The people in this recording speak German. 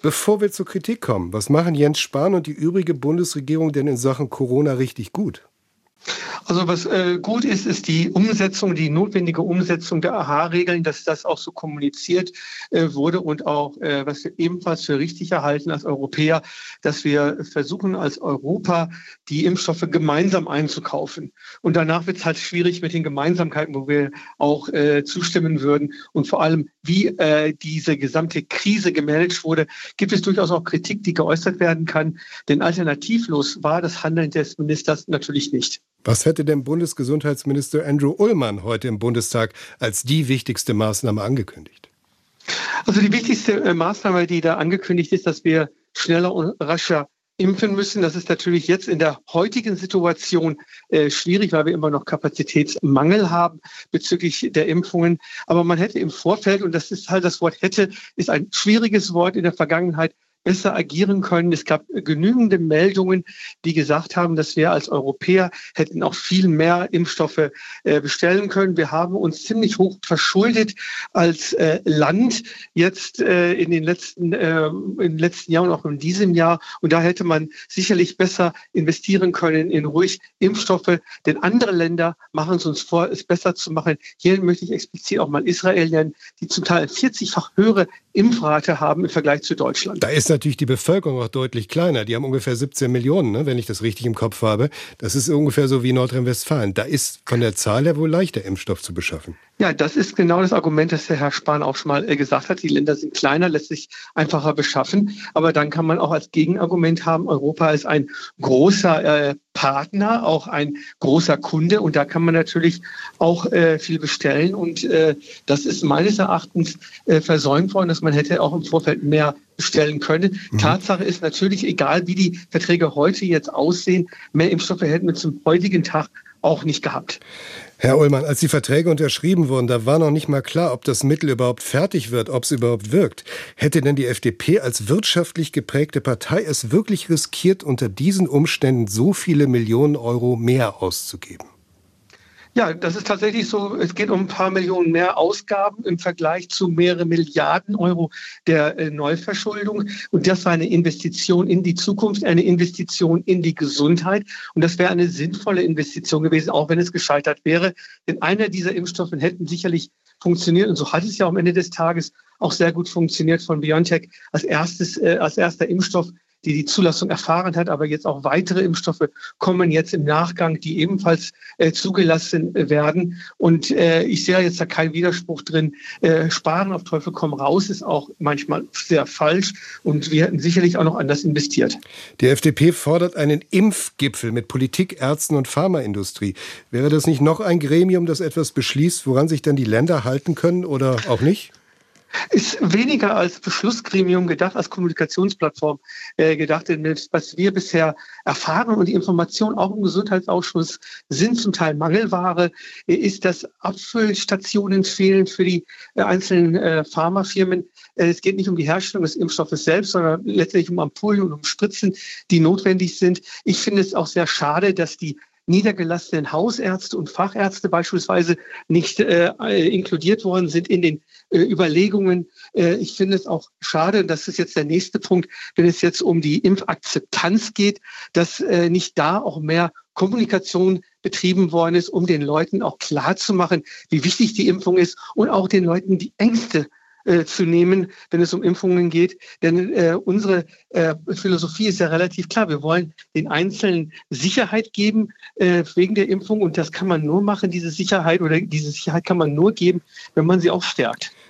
Bevor wir zur Kritik kommen, was machen Jens Spahn und die übrige Bundesregierung denn in Sachen Corona richtig gut? Also was gut ist, ist die Umsetzung, die notwendige Umsetzung der AHA-Regeln, dass das auch so kommuniziert wurde und auch, was wir ebenfalls für richtig erhalten als Europäer, dass wir versuchen als Europa die Impfstoffe gemeinsam einzukaufen. Und danach wird es halt schwierig mit den Gemeinsamkeiten, wo wir auch zustimmen würden. Und vor allem, wie diese gesamte Krise gemanagt wurde, gibt es durchaus auch Kritik, die geäußert werden kann. Denn alternativlos war das Handeln des Ministers natürlich nicht. Was hätte denn Bundesgesundheitsminister Andrew Ullmann heute im Bundestag als die wichtigste Maßnahme angekündigt? Also die wichtigste Maßnahme, die da angekündigt ist, dass wir schneller und rascher impfen müssen. Das ist natürlich jetzt in der heutigen Situation schwierig, weil wir immer noch Kapazitätsmangel haben bezüglich der Impfungen. Aber man hätte im Vorfeld, und das ist halt das Wort hätte, ist ein schwieriges Wort in der Vergangenheit, besser agieren können. Es gab genügende Meldungen, die gesagt haben, dass wir als Europäer hätten auch viel mehr Impfstoffe bestellen können. Wir haben uns ziemlich hoch verschuldet als Land jetzt in den letzten Jahren und auch in diesem Jahr. Und da hätte man sicherlich besser investieren können in ruhig Impfstoffe. Denn andere Länder machen es uns vor, es besser zu machen. Hier möchte ich explizit auch mal Israel nennen, die zum Teil 40-fach höhere Impfrate haben im Vergleich zu Deutschland. Da ist natürlich die Bevölkerung auch deutlich kleiner. Die haben ungefähr 17 Millionen, ne, wenn ich das richtig im Kopf habe. Das ist ungefähr so wie Nordrhein-Westfalen. Da ist von der Zahl her wohl leichter, Impfstoff zu beschaffen. Ja, das ist genau das Argument, das der Herr Spahn auch schon mal gesagt hat. Die Länder sind kleiner, lässt sich einfacher beschaffen. Aber dann kann man auch als Gegenargument haben, Europa ist ein großer Partner, auch ein großer Kunde. Und da kann man natürlich auch viel bestellen. Und das ist meines Erachtens versäumt worden, dass man hätte auch im Vorfeld mehr bestellen können. Tatsache ist natürlich, egal wie die Verträge heute jetzt aussehen, mehr Impfstoffe hätten wir zum heutigen Tag auch nicht gehabt. Herr Ullmann, als die Verträge unterschrieben wurden, da war noch nicht mal klar, ob das Mittel überhaupt fertig wird, ob es überhaupt wirkt. Hätte denn die FDP als wirtschaftlich geprägte Partei es wirklich riskiert, unter diesen Umständen so viele Millionen Euro mehr auszugeben? Ja, das ist tatsächlich so. Es geht um ein paar Millionen mehr Ausgaben im Vergleich zu mehrere Milliarden Euro der Neuverschuldung. Und das war eine Investition in die Zukunft, eine Investition in die Gesundheit. Und das wäre eine sinnvolle Investition gewesen, auch wenn es gescheitert wäre. Denn einer dieser Impfstoffe hätten sicherlich funktioniert. Und so hat es ja am Ende des Tages auch sehr gut funktioniert von BioNTech als erster Impfstoff, die Zulassung erfahren hat, aber jetzt auch weitere Impfstoffe kommen jetzt im Nachgang, die ebenfalls zugelassen werden. Und ich sehe jetzt da keinen Widerspruch drin. Sparen auf Teufel komm raus ist auch manchmal sehr falsch und wir hätten sicherlich auch noch anders investiert. Die FDP fordert einen Impfgipfel mit Politik, Ärzten und Pharmaindustrie. Wäre das nicht noch ein Gremium, das etwas beschließt, woran sich dann die Länder halten können oder auch nicht? Ist weniger als Beschlussgremium gedacht, als Kommunikationsplattform gedacht. Denn was wir bisher erfahren und die Informationen auch im Gesundheitsausschuss sind zum Teil Mangelware, ist, dass Abfüllstationen fehlen für die einzelnen Pharmafirmen. Es geht nicht um die Herstellung des Impfstoffes selbst, sondern letztlich um Ampullen und um Spritzen, die notwendig sind. Ich finde es auch sehr schade, dass die niedergelassenen Hausärzte und Fachärzte beispielsweise nicht inkludiert worden sind in den Überlegungen. Ich finde es auch schade, und das ist jetzt der nächste Punkt, wenn es jetzt um die Impfakzeptanz geht, dass nicht da auch mehr Kommunikation betrieben worden ist, um den Leuten auch klarzumachen, wie wichtig die Impfung ist und auch den Leuten die Ängste zu nehmen, wenn es um Impfungen geht. Denn unsere Philosophie ist ja relativ klar. Wir wollen den Einzelnen Sicherheit geben wegen der Impfung. Und das kann man nur machen, diese Sicherheit kann man nur geben, wenn man sie auch stärkt.